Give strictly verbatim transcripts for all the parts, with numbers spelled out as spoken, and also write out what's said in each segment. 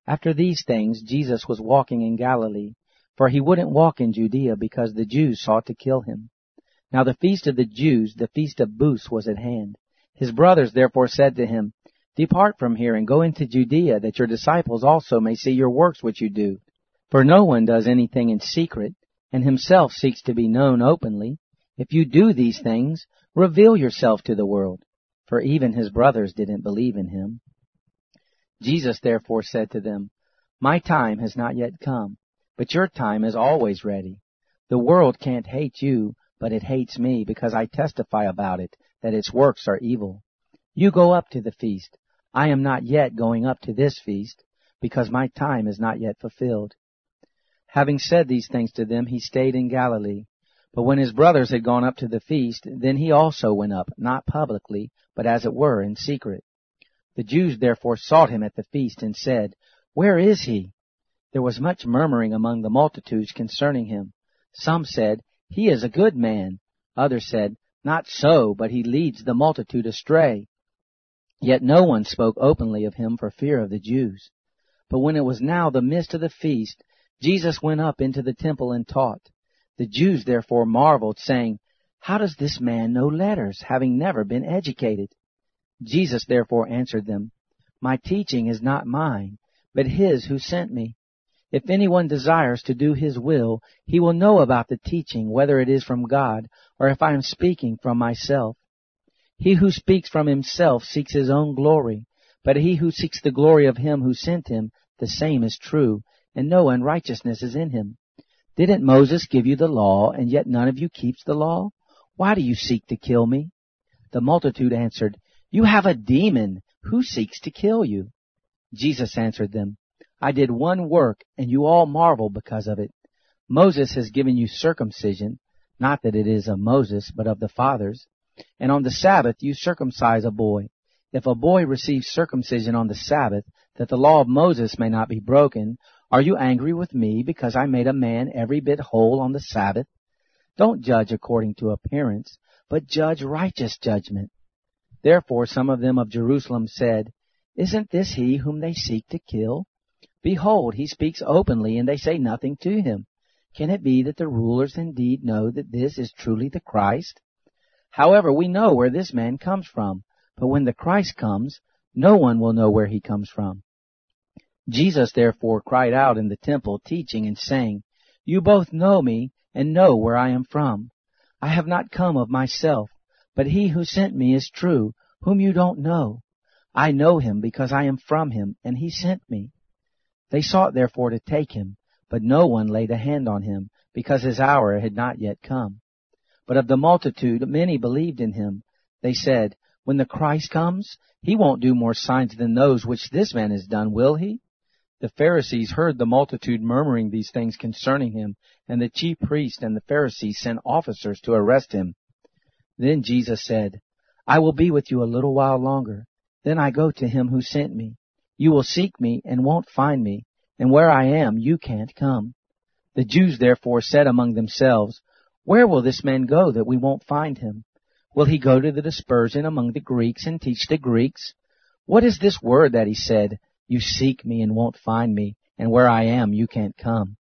After these things, Jesus was walking in Galilee, for he wouldn't walk in Judea because the Jews sought to kill him. Now the feast of the Jews, the feast of booths, was at hand. His brothers therefore said to him, Depart from here and go into Judea, that your disciples also may see your works which you do. For no one does anything in secret, and himself seeks to be known openly. If you do these things, reveal yourself to the world. For even his brothers didn't believe in him. Jesus therefore said to them, My time has not yet come, but your time is always ready. The world can't hate you, but it hates me, because I testify about it, that its works are evil. You go up to the feast. I am not yet going up to this feast, because my time is not yet fulfilled. Having said these things to them, he stayed in Galilee. But when his brothers had gone up to the feast, then he also went up, not publicly, but as it were in secret. The Jews therefore sought him at the feast and said, Where is he? There was much murmuring among the multitudes concerning him. Some said, He is a good man. Others said, Not so, but he leads the multitude astray. Yet no one spoke openly of him for fear of the Jews. But when it was now the midst of the feast, Jesus went up into the temple and taught. The Jews therefore marveled, saying, How does this man know letters, having never been educated? Jesus therefore answered them, My teaching is not mine, but his who sent me. If anyone desires to do his will, he will know about the teaching, whether it is from God, or if I am speaking from myself. He who speaks from himself seeks his own glory, but he who seeks the glory of him who sent him, the same is true, and no unrighteousness is in him. Didn't Moses give you the law, and yet none of you keeps the law? Why do you seek to kill me? The multitude answered, You have a demon. Who seeks to kill you? Jesus answered them, I did one work, and you all marvel because of it. Moses has given you circumcision, not that it is of Moses, but of the fathers. And on the Sabbath you circumcise a boy. If a boy receives circumcision on the Sabbath, that the law of Moses may not be broken, are you angry with me because I made a man every bit whole on the Sabbath? Don't judge according to appearance, but judge righteous judgment. Therefore some of them of Jerusalem said, Isn't this he whom they seek to kill? Behold, he speaks openly, and they say nothing to him. Can it be that the rulers indeed know that this is truly the Christ? However, we know where this man comes from, but when the Christ comes, no one will know where he comes from. Jesus therefore cried out in the temple, teaching and saying, You both know me, and know where I am from. I have not come of myself, but he who sent me is true, whom you don't know. I know him because I am from him, and he sent me. They sought therefore to take him, but no one laid a hand on him, because his hour had not yet come. But of the multitude many believed in him. They said, When the Christ comes, he won't do more signs than those which this man has done, will he? The Pharisees heard the multitude murmuring these things concerning him, and the chief priests and the Pharisees sent officers to arrest him. Then Jesus said, I will be with you a little while longer. Then I go to him who sent me. You will seek me and won't find me, and where I am you can't come. The Jews therefore said among themselves, Where will this man go that we won't find him? Will he go to the dispersion among the Greeks and teach the Greeks? What is this word that he said, You seek me and won't find me, and where I am you can't come?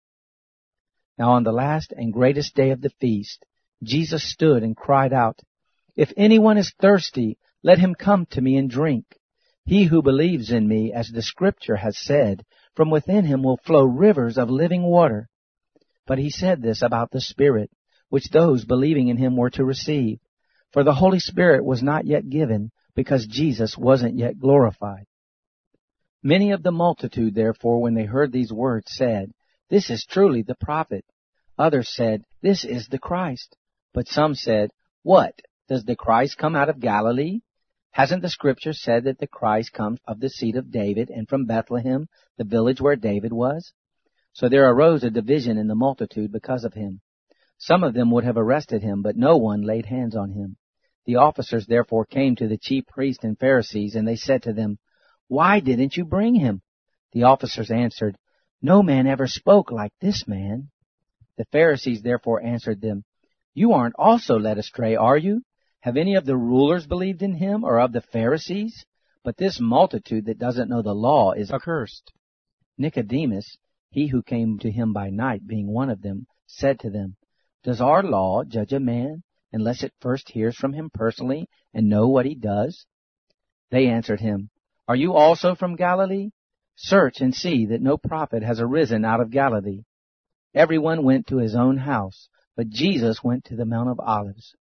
Now on the last and greatest day of the feast, Jesus stood and cried out, If anyone is thirsty, let him come to me and drink. He who believes in me, as the Scripture has said, from within him will flow rivers of living water. But he said this about the Spirit, which those believing in him were to receive. For the Holy Spirit was not yet given, because Jesus wasn't yet glorified. Many of the multitude, therefore, when they heard these words, said, This is truly the prophet. Others said, This is the Christ. But some said, What? Does the Christ come out of Galilee? Hasn't the Scripture said that the Christ comes of the seed of David and from Bethlehem, the village where David was? So there arose a division in the multitude because of him. Some of them would have arrested him, but no one laid hands on him. The officers therefore came to the chief priests and Pharisees, and they said to them, Why didn't you bring him? The officers answered, No man ever spoke like this man. The Pharisees therefore answered them, You aren't also led astray, are you? Have any of the rulers believed in him, or of the Pharisees? But this multitude that doesn't know the law is accursed. Nicodemus, he who came to him by night, being one of them, said to them, Does our law judge a man unless it first hears from him personally and know what he does? They answered him, Are you also from Galilee? Search and see that no prophet has arisen out of Galilee. Everyone went to his own house, but Jesus went to the Mount of Olives.